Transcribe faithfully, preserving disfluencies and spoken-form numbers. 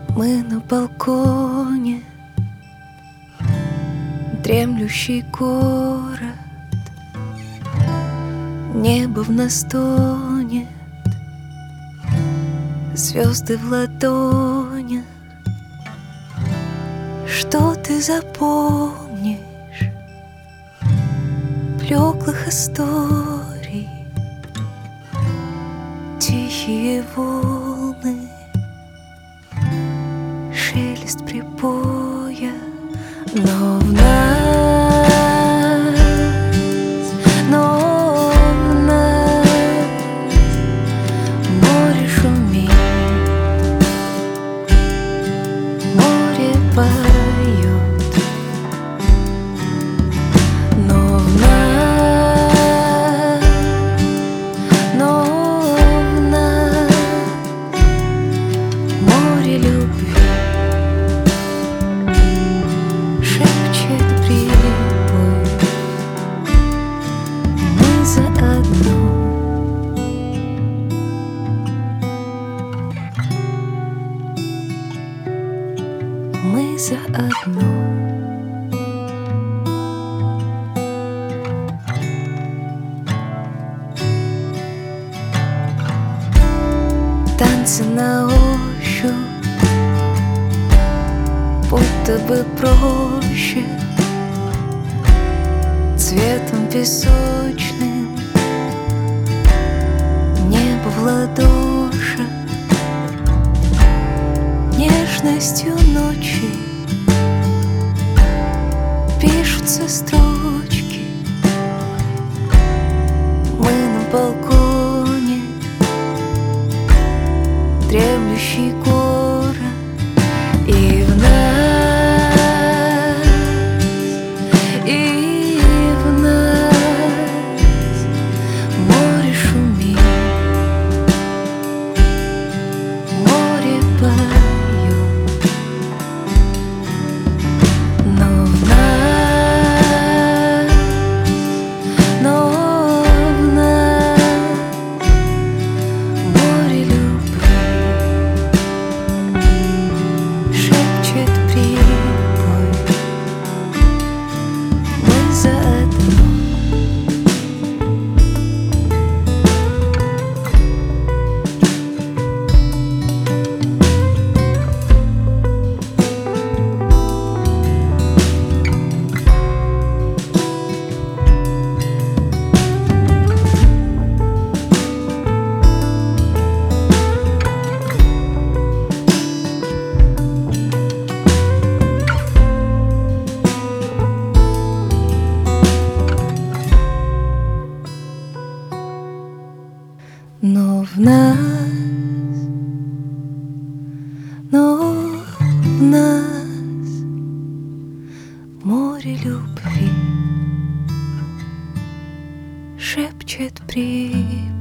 Мы на балконе, дремлющий город, небо в нас тонет, звезды в ладонях. Что ты запомнишь блеклых историй? Тихие волны, шелест прибоя, но в нас, но в нас море шумит, море поет, но в нас, но в нас море любви. Мы заодно. Танцы на ощупь, будто бы проще, цветом песочным, небо в ладоши, нежностью ночи пишутся строчки. Мы на балконе, дремлющий город, и в нас, и в нас море шумит, море поет. Но в нас, но в нас море любви, шепчет прибой. Мы заодно. Но в нас, но в нас море любви, шепчет прибой.